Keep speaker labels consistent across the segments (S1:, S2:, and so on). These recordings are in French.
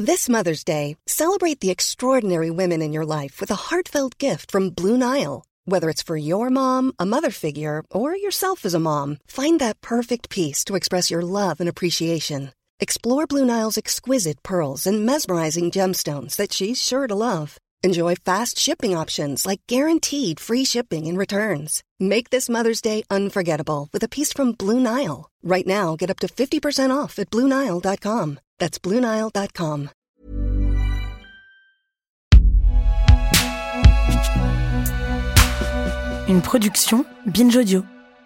S1: This Mother's Day, celebrate the extraordinary women in your life with a heartfelt gift from Blue Nile. Whether it's for your mom, a mother figure, or yourself as a mom, find that perfect piece to express your love and appreciation. Explore Blue Nile's exquisite pearls and mesmerizing gemstones that she's sure to love. Enjoy fast shipping options like guaranteed free shipping and returns. Make this Mother's Day unforgettable with a piece from Blue Nile. Right now, get up to 50% off at BlueNile.com. That's BlueNile.com.
S2: Une production Binge Audio.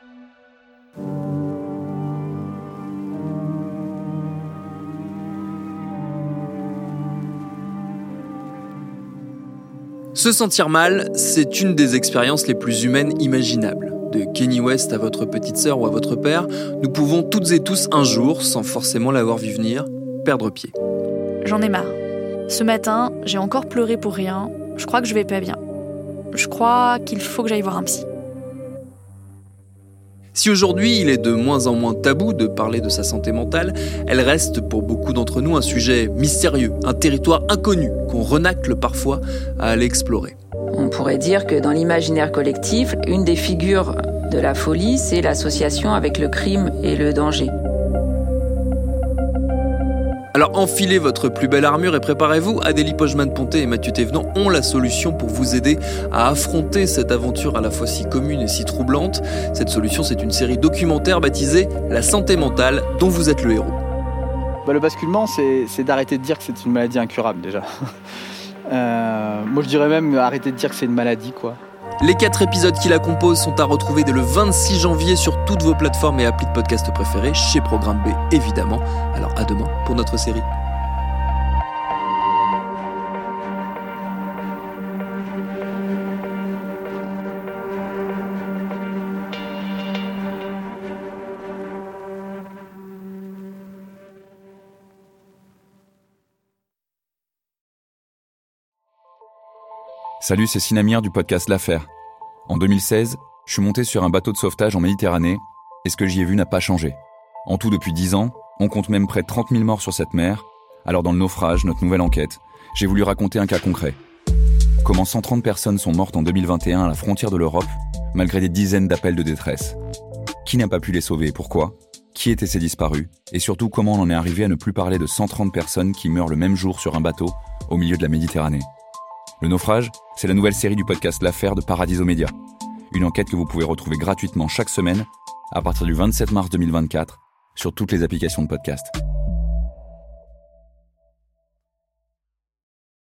S3: Se sentir mal, c'est une des expériences les plus humaines imaginables. De Kanye West à votre petite sœur ou à votre père, nous pouvons toutes et tous un jour, sans forcément l'avoir vu venir, perdre pied.
S4: J'en ai marre. Ce matin, j'ai encore pleuré pour rien. Je crois que je vais pas bien. Je crois qu'il faut que j'aille voir un psy.
S3: Si aujourd'hui il est de moins en moins tabou de parler de sa santé mentale, elle reste pour beaucoup d'entre nous un sujet mystérieux, un territoire inconnu qu'on renacle parfois à aller explorer.
S5: On pourrait dire que dans l'imaginaire collectif, une des figures de la folie, c'est l'association avec le crime et le danger.
S3: Alors enfilez votre plus belle armure et préparez-vous. Adélie Pojman-Ponté et Mathieu Thévenant ont la solution pour vous aider à affronter cette aventure à la fois si commune et si troublante. Cette solution, c'est une série documentaire baptisée « La santé mentale » dont vous êtes le héros.
S6: Le basculement, c'est d'arrêter de dire que c'est une maladie incurable déjà. Moi je dirais même arrêter de dire que c'est une maladie, quoi.
S3: Les 4 épisodes qui la composent sont à retrouver dès le 26 janvier sur toutes vos plateformes et applis de podcast préférés, chez Programme B évidemment. Alors à demain pour notre série.
S7: Salut, c'est Sinamir du podcast L'Affaire. En 2016, je suis monté sur un bateau de sauvetage en Méditerranée et ce que j'y ai vu n'a pas changé. En tout, depuis 10 ans, on compte même près de 30 000 morts sur cette mer. Alors dans le naufrage, notre nouvelle enquête, j'ai voulu raconter un cas concret. Comment 130 personnes sont mortes en 2021 à la frontière de l'Europe, malgré des dizaines d'appels de détresse. Qui n'a pas pu les sauver et pourquoi ? Qui étaient ces disparus ? Et surtout, comment on en est arrivé à ne plus parler de 130 personnes qui meurent le même jour sur un bateau au milieu de la Méditerranée ? Le naufrage, c'est la nouvelle série du podcast L'Affaire de Paradiso Média. Une enquête que vous pouvez retrouver gratuitement chaque semaine à partir du 27 mars 2024 sur toutes les applications de podcast.